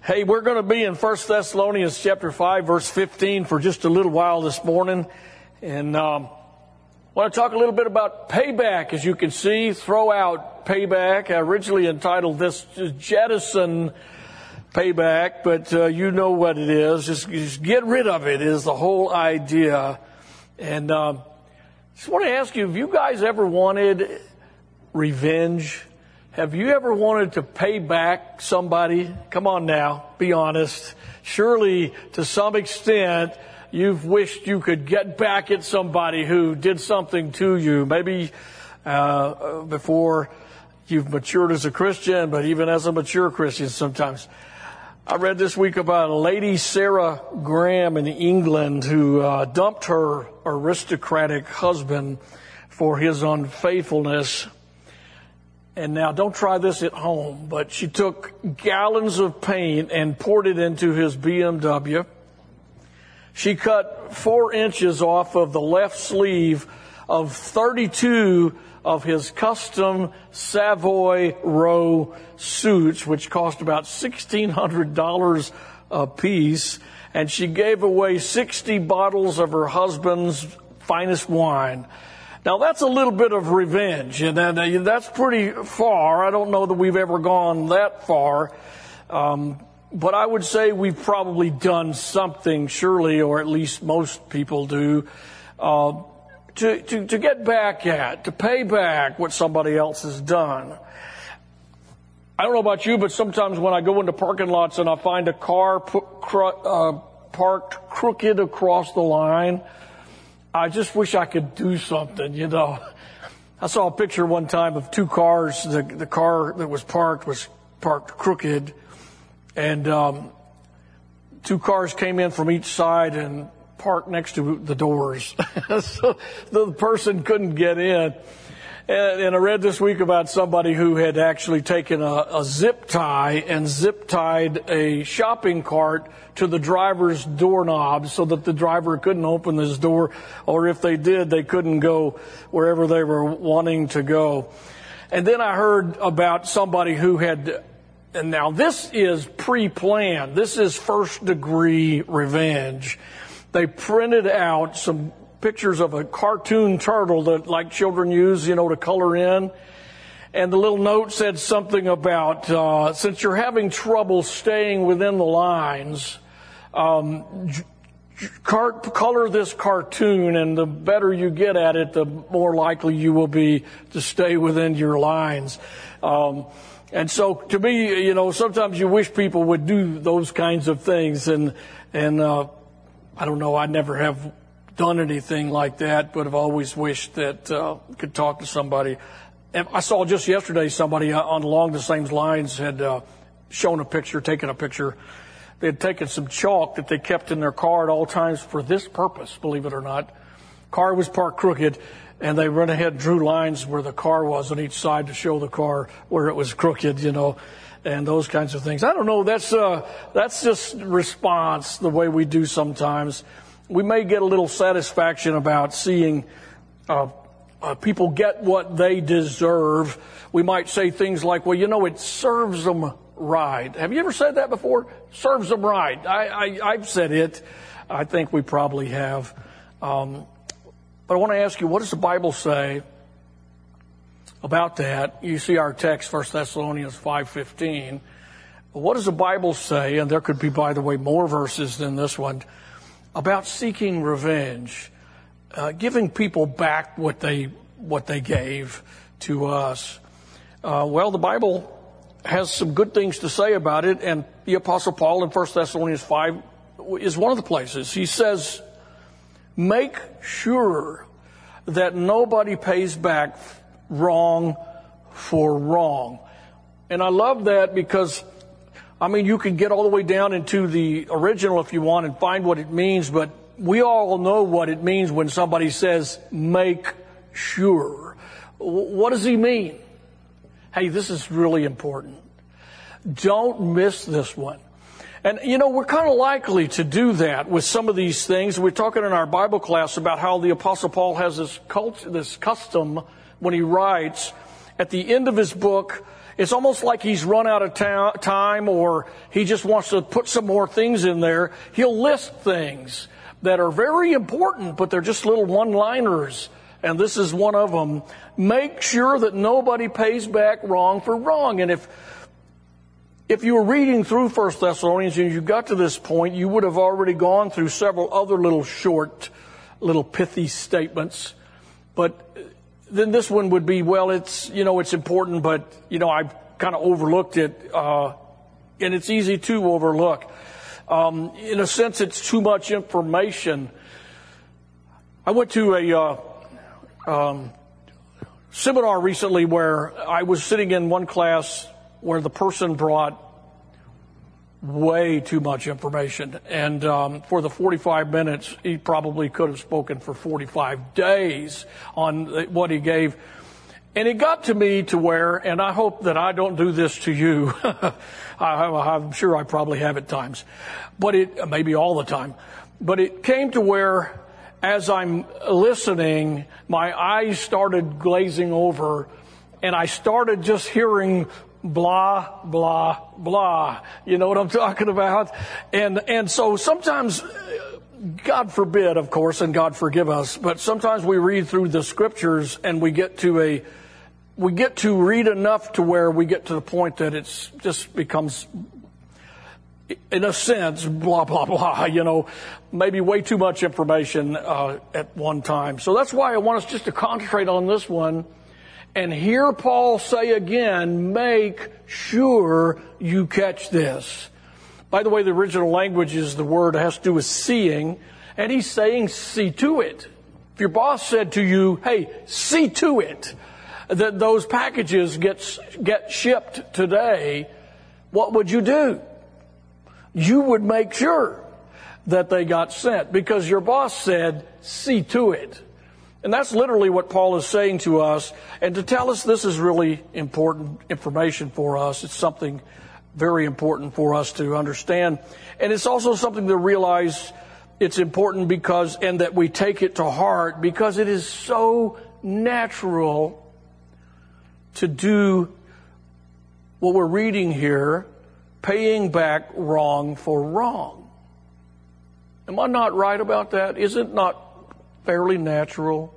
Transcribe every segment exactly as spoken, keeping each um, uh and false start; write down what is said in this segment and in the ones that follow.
Hey, we're going to be in First Thessalonians chapter five, verse fifteen for just a little while this morning. And um, I want to talk a little bit about payback. As you can see, throw out payback. I originally entitled this Jettison Payback, but uh, you know what it is. Just, just get rid of it is the whole idea. And um, just want to ask you, have you guys ever wanted revenge? Have you ever wanted to pay back somebody? Come on now, be honest. Surely, to some extent, you've wished you could get back at somebody who did something to you. Maybe uh, before you've matured as a Christian, but even as a mature Christian sometimes. I read this week about a lady, Sarah Graham in England, who uh, dumped her aristocratic husband for his unfaithfulness. And now, don't try this at home, but she took gallons of paint and poured it into his B M W. She cut four inches off of the left sleeve of thirty-two of his custom Savoy Row suits, which cost about sixteen hundred dollars a piece. And she gave away sixty bottles of her husband's finest wine. Now, that's a little bit of revenge, and that's pretty far. I don't know that we've ever gone that far, um, but I would say we've probably done something, surely, or at least most people do, uh, to, to, to get back at, to pay back what somebody else has done. I don't know about you, but sometimes when I go into parking lots and I find a car put, cr- uh, parked crooked across the line, I just wish I could do something, you know. I saw a picture one time of two cars. The, the car that was parked was parked crooked. And um, two cars came in from each side and parked next to the doors. So the person couldn't get in. And, and I read this week about somebody who had actually taken a, a zip tie and zip tied a shopping cart to the driver's doorknob so that the driver couldn't open this door, or if they did, they couldn't go wherever they were wanting to go. And then I heard about somebody who had, and now this is pre-planned. This is first degree revenge. They printed out some pictures of a cartoon turtle that like children use, you know, to color in. And the little note said something about, uh, since you're having trouble staying within the lines, um, car- color this cartoon, and the better you get at it, the more likely you will be to stay within your lines. Um, and so to me, you know, sometimes you wish people would do those kinds of things. And, and, uh, I don't know, I never have done anything like that, but I've always wished that uh, could talk to somebody. And I saw just yesterday somebody on along the same lines had uh, shown a picture, taken a picture. They had taken some chalk that they kept in their car at all times for this purpose, believe it or not. Car was parked crooked, and they went ahead and drew lines where the car was on each side to show the car where it was crooked, you know, and those kinds of things. I don't know, that's uh, that's just response, the way we do sometimes. We may get a little satisfaction about seeing uh, uh, people get what they deserve. We might say things like, well, you know, it serves them right. Have you ever said that before? Serves them right. I, I, I've said it. I think we probably have. Um, but I want to ask you, what does the Bible say about that? You see our text, First Thessalonians five fifteen. What does the Bible say? And there could be, by the way, more verses than this one, about seeking revenge, uh, giving people back what they what they gave to us. Uh, well, the Bible has some good things to say about it, and the Apostle Paul in First Thessalonians five is one of the places. He says, make sure that nobody pays back wrong for wrong. And I love that because, I mean, you can get all the way down into the original if you want and find what it means, but we all know what it means when somebody says, make sure. What does he mean? Hey, this is really important. Don't miss this one. And, you know, we're kind of likely to do that with some of these things. We're talking in our Bible class about how the Apostle Paul has this cult, this custom when he writes, at the end of his book, it's almost like he's run out of ta- time or he just wants to put some more things in there. He'll list things that are very important, but they're just little one-liners. And this is one of them. Make sure that nobody pays back wrong for wrong. And if if you were reading through First Thessalonians and you got to this point, you would have already gone through several other little short, little pithy statements. But then this one would be, well, it's, you know, it's important, but, you know, I've kind of overlooked it. Uh, and it's easy to overlook. Um, in a sense, it's too much information. I went to a uh, um, seminar recently where I was sitting in one class where the person brought way too much information. And um, for the forty-five minutes, he probably could have spoken for forty-five days on what he gave. And it got to me to where, and I hope that I don't do this to you. I, I'm sure I probably have at times, but it, maybe all the time. But it came to where, as I'm listening, my eyes started glazing over, and I started just hearing blah, blah, blah. You know what I'm talking about? And, and so sometimes, God forbid, of course, and God forgive us, but sometimes we read through the scriptures and we get to a, we get to read enough to where we get to the point that it's just becomes, in a sense, blah, blah, blah, you know, maybe way too much information uh, at one time. So that's why I want us just to concentrate on this one and hear Paul say again, make sure you catch this. By the way, the original language is the word has to do with seeing, and he's saying see to it. If your boss said to you, hey, see to it that those packages get, get shipped today, what would you do? You would make sure that they got sent because your boss said, see to it. And that's literally what Paul is saying to us. And to tell us this is really important information for us. It's something very important for us to understand. And it's also something to realize it's important because, and that we take it to heart because it is so natural to do what we're reading here, paying back wrong for wrong. Am I not right about that? Is it not fairly natural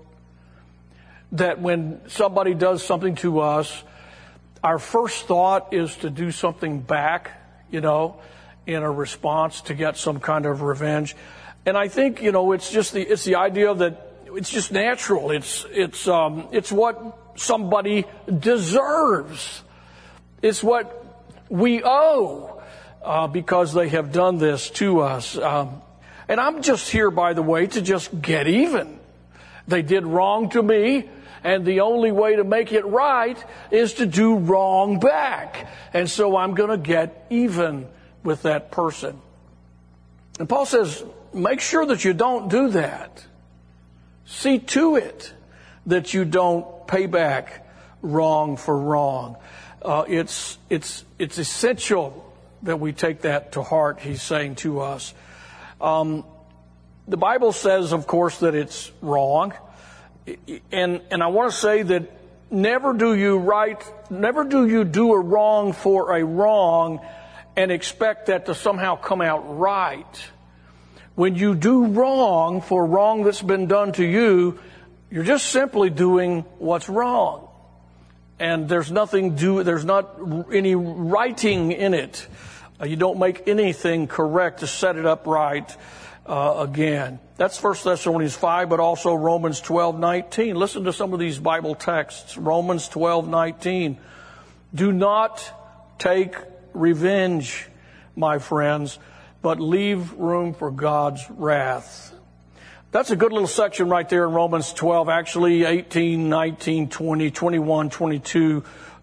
that when somebody does something to us, our first thought is to do something back, you know, in a response to get some kind of revenge? And I think, you know, it's just the, it's the idea that it's just natural. It's, it's, um, it's what somebody deserves. It's what we owe, uh, because they have done this to us. Um, and I'm just here, by the way, to just get even. They did wrong to me, and the only way to make it right is to do wrong back. And so I'm going to get even with that person. And Paul says, make sure that you don't do that. See to it that you don't pay back wrong for wrong. Uh, it's, it's, it's essential that we take that to heart, he's saying to us. Um, the Bible says, of course, that it's wrong. And, and I want to say that never do you right, never do you do a wrong for a wrong and expect that to somehow come out right. When you do wrong for wrong that's been done to you, you're just simply doing what's wrong. And there's nothing do, there's not any righting in it. Uh, you don't make anything correct to set it up right uh, again. That's First Thessalonians five, but also Romans twelve nineteen. Listen to some of these Bible texts. Romans twelve nineteen. Do not take revenge, my friends, but leave room for God's wrath. That's a good little section right there in Romans twelve, actually eighteen, nineteen, twenty, twenty-one, twenty-two,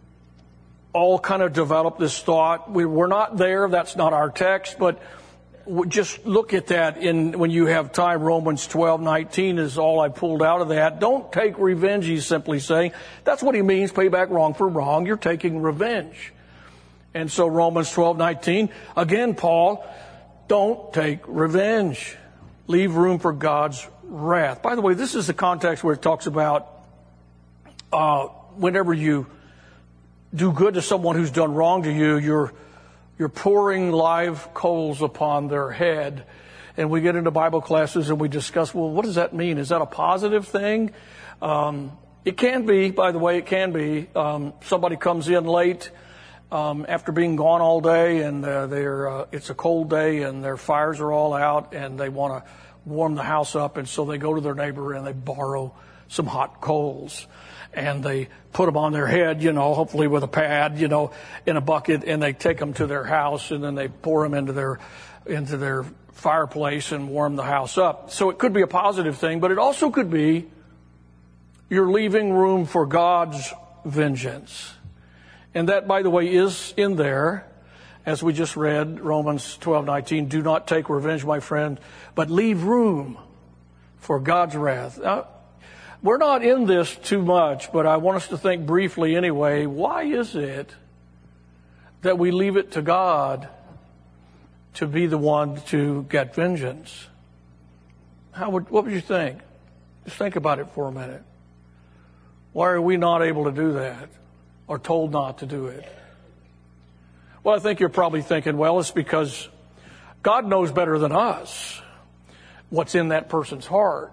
all kind of develop this thought. We, we're not there, that's not our text, but just look at that in when you have time. Romans twelve nineteen is all I pulled out of that. Don't take revenge, he's simply saying. That's what he means, pay back wrong for wrong. You're taking revenge. And so Romans twelve nineteen, again, Paul, don't take revenge. Leave room for God's wrath. By the way, this is the context where it talks about uh, whenever you do good to someone who's done wrong to you, you're you're pouring live coals upon their head. And we get into Bible classes and we discuss, well, what does that mean? Is that a positive thing? Um, it can be, by the way, it can be. Um, somebody comes in late um, after being gone all day, and uh, they're uh, it's a cold day and their fires are all out, and they want to warm the house up, and so they go to their neighbor and they borrow some hot coals. And they put them on their head, you know, hopefully with a pad, you know, in a bucket, and they take them to their house, and then they pour them into their into their fireplace and warm the house up. So it could be a positive thing, but it also could be you're leaving room for God's vengeance. And that, by the way, is in there, as we just read, Romans twelve nineteen, do not take revenge, my friend, but leave room for God's wrath. Now, we're not in this too much, but I want us to think briefly anyway. Why is it that we leave it to God to be the one to get vengeance? How would, what would you think? Just think about it for a minute. Why are we not able to do that, or told not to do it? Well, I think you're probably thinking, well, it's because God knows better than us what's in that person's heart.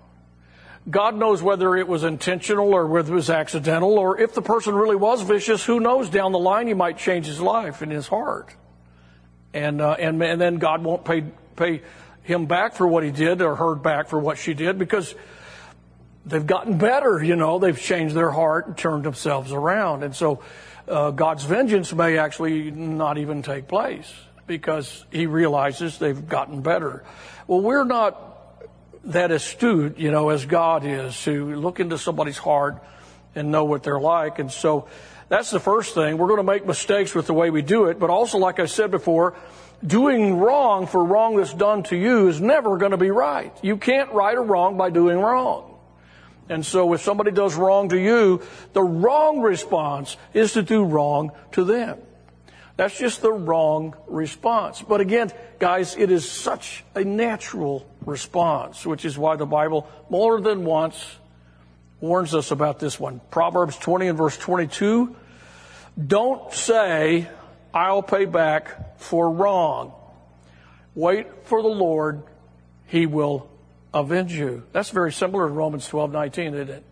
God knows whether it was intentional or whether it was accidental, or if the person really was vicious, who knows, down the line he might change his life and his heart. And uh, and and then God won't pay pay him back for what he did, or her back for what she did, because they've gotten better, you know, they've changed their heart and turned themselves around. And so uh, God's vengeance may actually not even take place because he realizes they've gotten better. Well, we're not that astute, you know, as God is, to look into somebody's heart and know what they're like. And so that's the first thing. We're going to make mistakes with the way we do it, but also, like I said before, doing wrong for wrong that's done to you is never going to be right. You can't right a wrong by doing wrong. And so if somebody does wrong to you, the wrong response is to do wrong to them. That's just the wrong response. But again, guys, it is such a natural response, which is why the Bible more than once warns us about this one. Proverbs twenty and verse twenty-two, don't say, I'll pay back for wrong. Wait for the Lord, he will avenge you. That's very similar to Romans twelve nineteen, isn't it?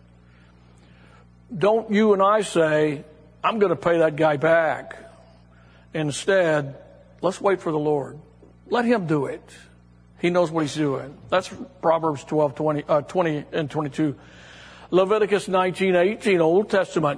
Don't you and I say, I'm going to pay that guy back. Instead, let's wait for the Lord. Let him do it. He knows what he's doing. That's Proverbs twelve, twenty, uh, twenty and twenty-two. Leviticus nineteen, eighteen, Old Testament,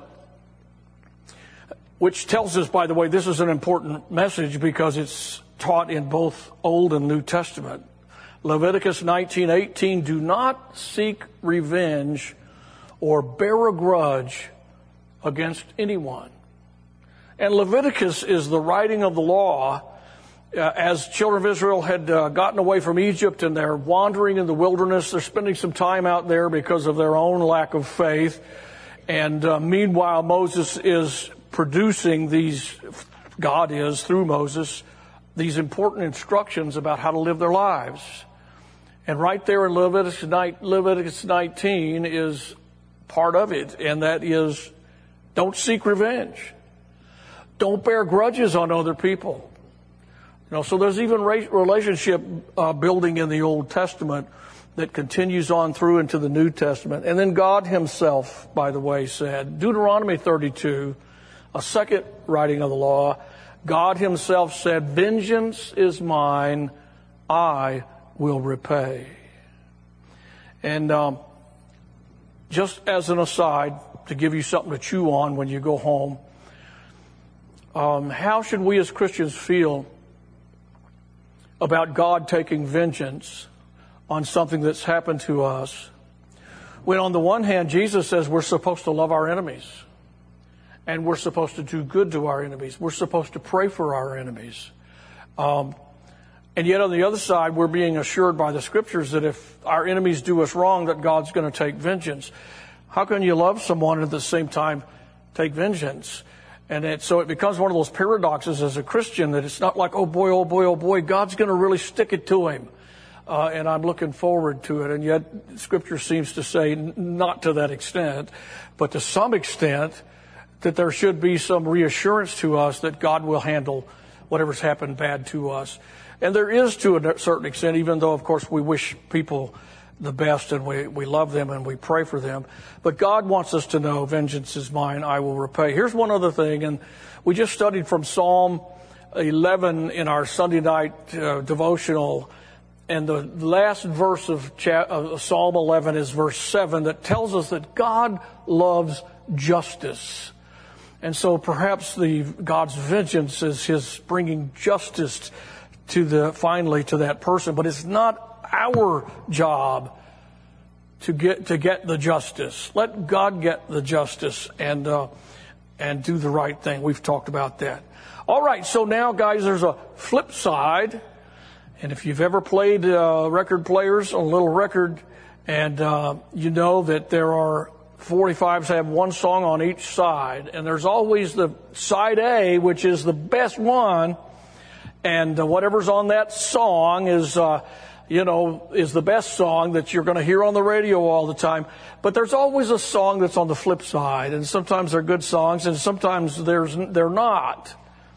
which tells us, by the way, this is an important message because it's taught in both Old and New Testament. Leviticus nineteen, eighteen, do not seek revenge or bear a grudge against anyone. And Leviticus is the writing of the law uh, as children of Israel had uh, gotten away from Egypt and they're wandering in the wilderness. They're spending some time out there because of their own lack of faith. And uh, meanwhile, Moses is producing these, God is, through Moses, these important instructions about how to live their lives. And right there in Leviticus nineteen is part of it, and that is, don't seek revenge. Don't bear grudges on other people. You know, so there's even relationship uh, building in the Old Testament that continues on through into the New Testament. And then God himself, by the way, said, Deuteronomy thirty-two, a second writing of the law, God himself said, vengeance is mine, I will repay. And um, just as an aside, to give you something to chew on when you go home, Um, how should we as Christians feel about God taking vengeance on something that's happened to us? When on the one hand, Jesus says we're supposed to love our enemies and we're supposed to do good to our enemies. We're supposed to pray for our enemies. Um, and yet on the other side, we're being assured by the scriptures that if our enemies do us wrong, that God's going to take vengeance. How can you love someone and at the same time take vengeance? And it, so it becomes one of those paradoxes as a Christian that it's not like, oh boy, oh boy, oh boy, God's going to really stick it to him. Uh, and I'm looking forward to it. And yet Scripture seems to say not to that extent, but to some extent that there should be some reassurance to us that God will handle whatever's happened bad to us. And there is, to a certain extent, even though, of course, we wish people the best and we, we love them and we pray for them. But God wants us to know, vengeance is mine, I will repay. Here's one other thing, and we just studied from Psalm eleven in our Sunday night uh, devotional. And the last verse of, cha- of Psalm eleven is verse seven, that tells us that God loves justice. And so perhaps the God's vengeance is his bringing justice to the finally to that person, but it's not our job to get to get the justice. Let God get the justice and uh, and do the right thing. We've talked about that. All right, so now, guys, there's a flip side, and if you've ever played uh, record players on a little record, and uh, you know that there are forty-fives have one song on each side, and there's always the side A, which is the best one, and uh, whatever's on that song is, uh, you know, is the best song that you're going to hear on the radio all the time. But there's always a song that's on the flip side, and sometimes they're good songs, and sometimes there's they're not.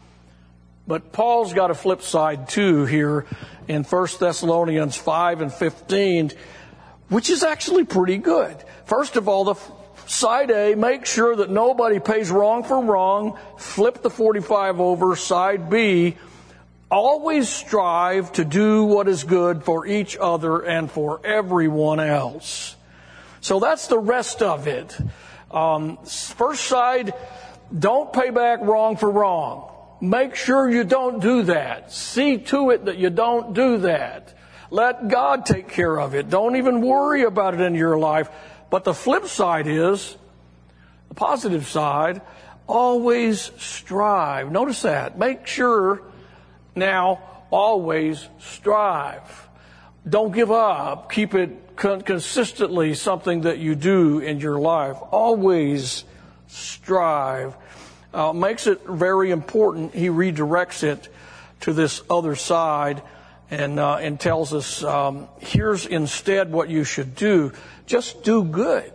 But Paul's got a flip side too here in First Thessalonians five and fifteen, which is actually pretty good. First of all, the side A, make sure that nobody pays wrong for wrong. Flip the forty-five over. Side B, always strive to do what is good for each other and for everyone else. So that's the rest of it. Um, first side, don't pay back wrong for wrong. Make sure you don't do that. See to it that you don't do that. Let God take care of it. Don't even worry about it in your life. But the flip side is, the positive side, always strive. Notice that. Make sure now, always strive. Don't give up. Keep it con- consistently something that you do in your life. Always strive. Uh, makes it very important. He redirects it to this other side and uh, and tells us, um, here's instead what you should do. Just do good.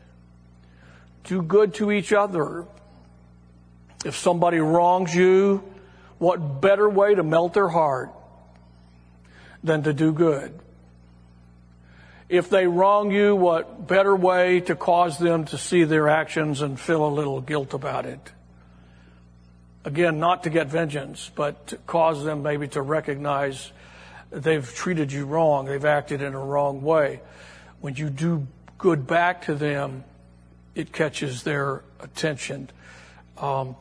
Do good to each other. If somebody wrongs you, what better way to melt their heart than to do good? If they wrong you, what better way to cause them to see their actions and feel a little guilt about it? Again, not to get vengeance, but to cause them maybe to recognize they've treated you wrong, they've acted in a wrong way. When you do good back to them, it catches their attention. Um,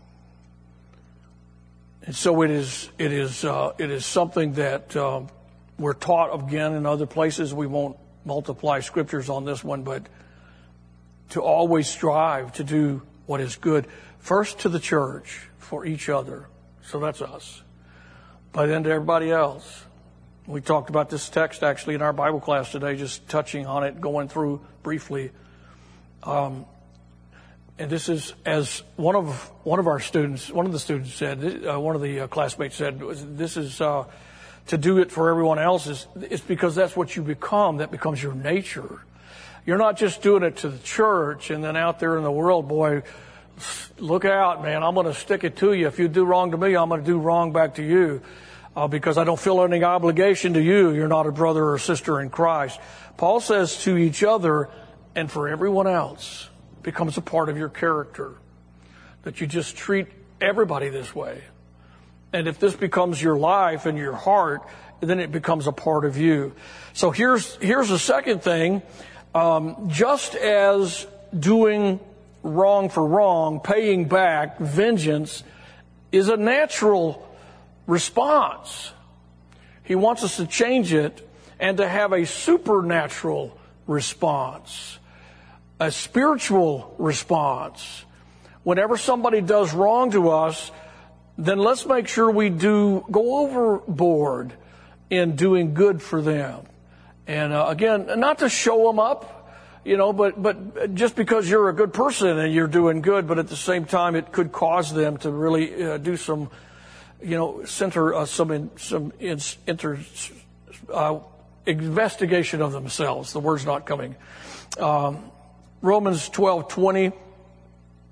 and so it is. It is. Uh, it is something that um, we're taught again in other places. We won't multiply scriptures on this one, but to always strive to do what is good, first to the church, for each other. So that's us. But then to everybody else. We talked about this text actually in our Bible class today, just touching on it, going through briefly. Um, and this is, as one of one of our students, one of the students said, uh, one of the uh, classmates said, this is uh, to do it for everyone else. Is it's because that's what you become. That becomes your nature. You're not just doing it to the church and then out there in the world, boy, look out, man. I'm going to stick it to you. If you do wrong to me, I'm going to do wrong back to you. Uh, because I don't feel any obligation to you. You're not a brother or sister in Christ. Paul says to each other and for everyone else, becomes a part of your character. That you just treat everybody this way. And if this becomes your life and your heart, then it becomes a part of you. So here's here's the second thing. Um, just as doing wrong for wrong, paying back, vengeance, is a natural response. He wants us to change it and to have a supernatural response, a spiritual response. Whenever somebody does wrong to us, then let's make sure we do go overboard in doing good for them. And uh, again, not to show them up, you know, but but just because you're a good person and you're doing good, but at the same time, it could cause them to really uh, do some, you know, center uh, some in, some in, inter, uh, investigation of themselves. The word's not coming. Um, Romans twelve twenty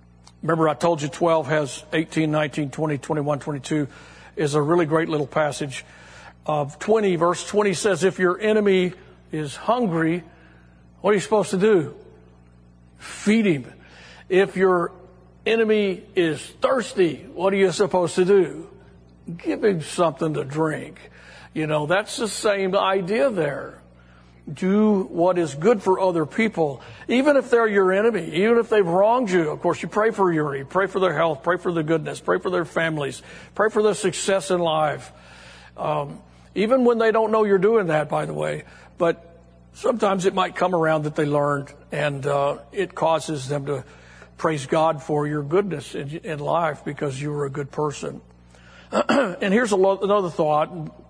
Remember, I told you twelve has eighteen, nineteen, twenty, twenty-one, twenty-two is a really great little passage. Of twenty, verse twenty says, if your enemy is hungry, what are you supposed to do? Feed him. If your enemy is thirsty, what are you supposed to do? Give him something to drink. You know, that's the same idea there. Do what is good for other people, even if they're your enemy, even if they've wronged you. Of course, you pray for your, you pray for their health, pray for their goodness, pray for their families, pray for their success in life. Um, even when they don't know you're doing that, by the way. But sometimes it might come around that they learned, and uh, it causes them to praise God for your goodness in, in life because you were a good person. And here's a lo- another thought,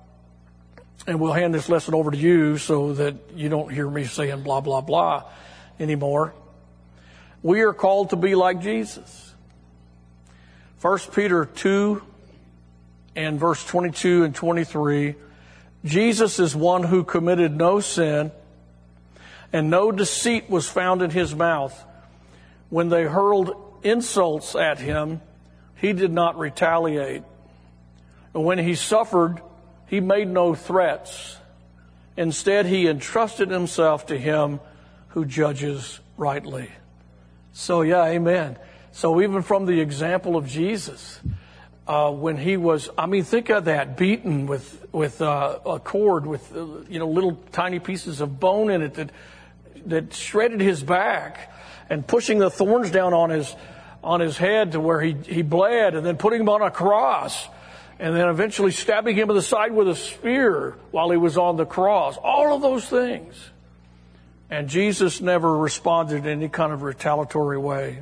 and we'll hand this lesson over to you so that you don't hear me saying blah, blah, blah anymore. We are called to be like Jesus. First Peter two and verse twenty-two and twenty-three, Jesus is one who committed no sin, and no deceit was found in his mouth. When they hurled insults at him, he did not retaliate. And when he suffered, he made no threats. Instead, he entrusted himself to him who judges rightly. So, yeah, amen. So even from the example of Jesus, uh, when he was, I mean, think of that, beaten with, with uh, a cord with, uh, you know, little tiny pieces of bone in it that, that shredded his back, and pushing the thorns down on his, on his head to where he, he bled, and then putting him on a cross, and then eventually stabbing him in the side with a spear while he was on the cross. All of those things. And Jesus never responded in any kind of retaliatory way.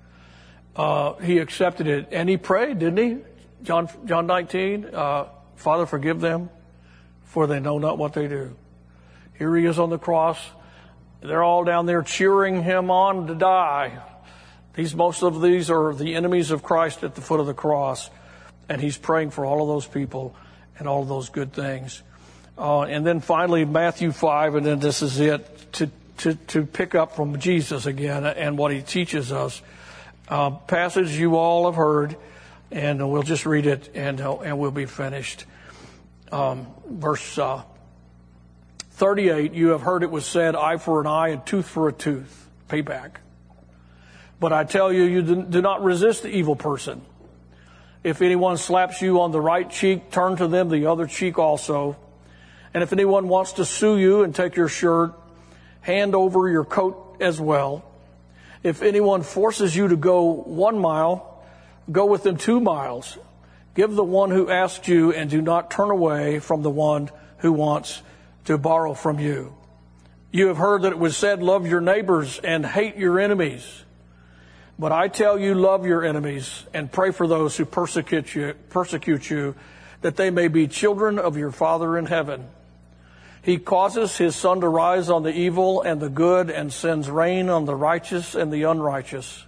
Uh, he accepted it. And he prayed, didn't he? John, John nineteen, uh, Father, forgive them, for they know not what they do. Here he is on the cross. They're all down there cheering him on to die. These, most of these are the enemies of Christ at the foot of the cross. And he's praying for all of those people and all of those good things. Uh, and then finally, Matthew five, and then this is it, to, to, to pick up from Jesus again and what he teaches us. Uh, passage you all have heard, and we'll just read it and, uh, and we'll be finished. Um, verse uh, thirty-eight, you have heard it was said, eye for an eye and tooth for a tooth, payback. But I tell you, you do not resist the evil person. If anyone slaps you on the right cheek, turn to them the other cheek also. And if anyone wants to sue you and take your shirt, hand over your coat as well. If anyone forces you to go one mile, go with them two miles. Give the one who asks you, and do not turn away from the one who wants to borrow from you. You have heard that it was said, love your neighbors and hate your enemies. But I tell you, love your enemies and pray for those who persecute you, persecute you, that they may be children of your Father in heaven. He causes his sun to rise on the evil and the good, and sends rain on the righteous and the unrighteous.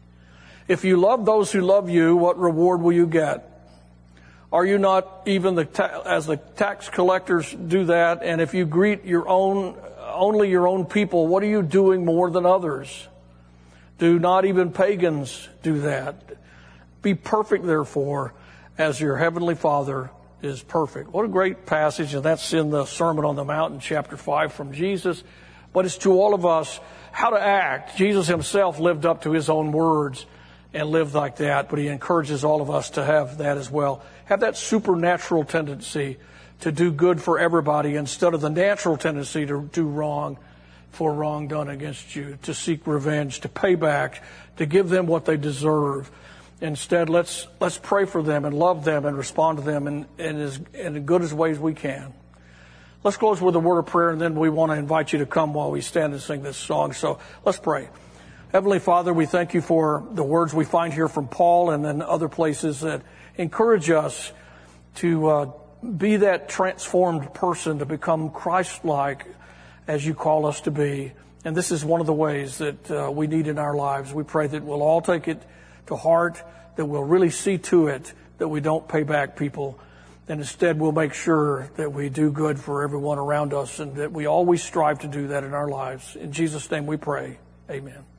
If you love those who love you, what reward will you get? Are you not even the ta- as the tax collectors do that? And if you greet your own, only your own people, what are you doing more than others? Do not even pagans do that? Be perfect, therefore, as your heavenly Father is perfect. What a great passage, and that's in the Sermon on the Mount in chapter five from Jesus. But it's to all of us how to act. Jesus himself lived up to his own words and lived like that, but he encourages all of us to have that as well. Have that supernatural tendency to do good for everybody instead of the natural tendency to do wrong for wrong done against you, to seek revenge, to pay back, to give them what they deserve. Instead, let's let's pray for them and love them and respond to them in, in as in as good as ways we can. Let's close with a word of prayer, and then we want to invite you to come while we stand and sing this song. So let's pray. Heavenly Father, we thank you for the words we find here from Paul and then other places that encourage us to uh, be that transformed person, to become Christ-like as you call us to be. And this is one of the ways that uh, we need in our lives. We pray that we'll all take it to heart, that we'll really see to it that we don't pay back people, and instead we'll make sure that we do good for everyone around us, and that we always strive to do that in our lives. In Jesus' name we pray. Amen.